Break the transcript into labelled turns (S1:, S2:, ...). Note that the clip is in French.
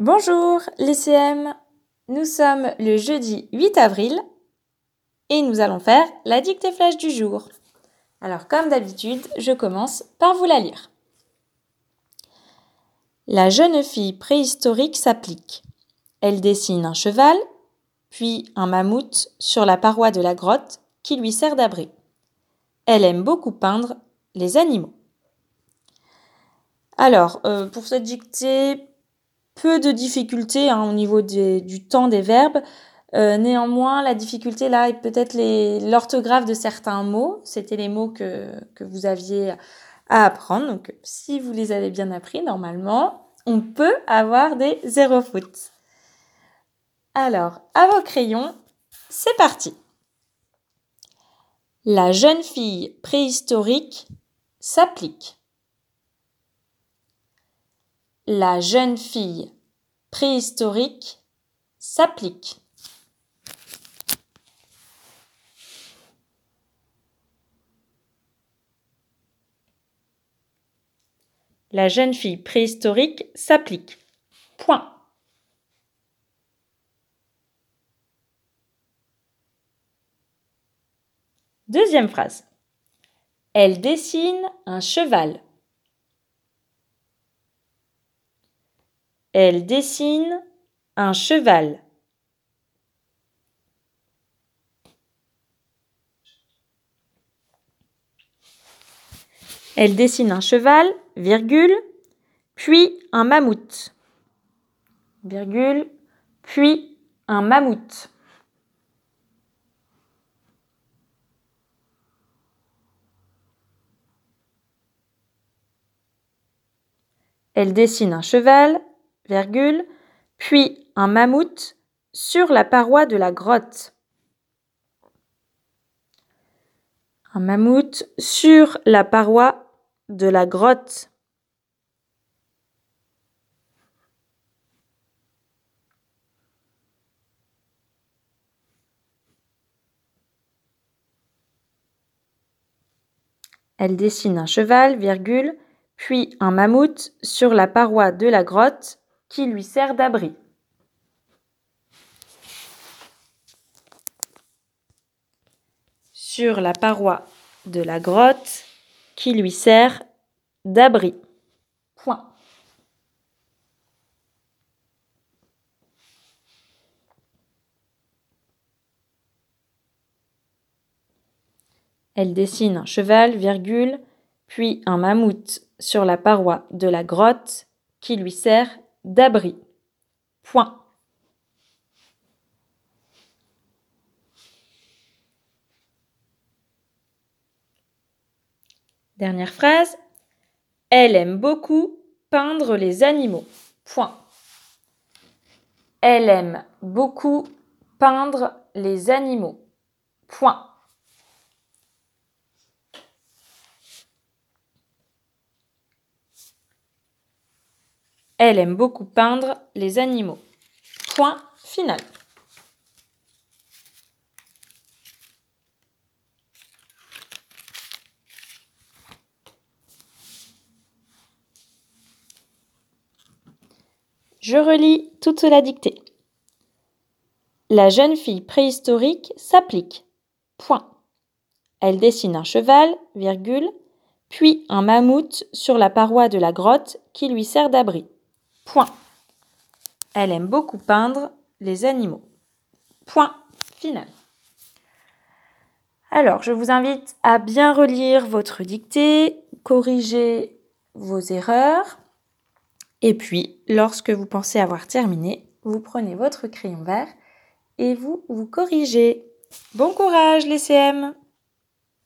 S1: Bonjour les CM, nous sommes le jeudi 8 avril et nous allons faire la dictée flash du jour. Alors comme d'habitude, je commence par vous la lire. La jeune fille préhistorique s'applique. Elle dessine un cheval, puis un mammouth sur la paroi de la grotte qui lui sert d'abri. Elle aime beaucoup peindre les animaux. Alors, pour cette dictée, peu de difficultés au niveau du temps des verbes. Néanmoins, la difficulté là est peut-être l'orthographe de certains mots. C'était les mots que vous aviez à apprendre. Donc, si vous les avez bien appris, normalement, on peut avoir des zéro fautes. Alors, à vos crayons, c'est parti. La jeune fille préhistorique s'applique. La jeune fille préhistorique s'applique. La jeune fille préhistorique s'applique. Point. Deuxième phrase. Elle dessine un cheval. Elle dessine un cheval. Elle dessine un cheval, virgule, puis un mammouth. Virgule, puis un mammouth. Elle dessine un cheval, virgule, puis un mammouth sur la paroi de la grotte. Un mammouth sur la paroi de la grotte. Elle dessine un cheval, virgule, puis un mammouth sur la paroi de la grotte qui lui sert d'abri. Sur la paroi de la grotte qui lui sert d'abri. Point. Elle dessine un cheval, virgule, puis un mammouth sur la paroi de la grotte qui lui sert d'abri. Point. Dernière phrase. Elle aime beaucoup peindre les animaux. Point. Elle aime beaucoup peindre les animaux. Point. Elle aime beaucoup peindre les animaux. Point final. Je relis toute la dictée. La jeune fille préhistorique s'applique. Point. Elle dessine un cheval, virgule, puis un mammouth sur la paroi de la grotte qui lui sert d'abri. Point. Elle aime beaucoup peindre les animaux. Point final. Alors, je vous invite à bien relire votre dictée, corriger vos erreurs. Et puis, lorsque vous pensez avoir terminé, vous prenez votre crayon vert et vous corrigez. Bon courage les CM!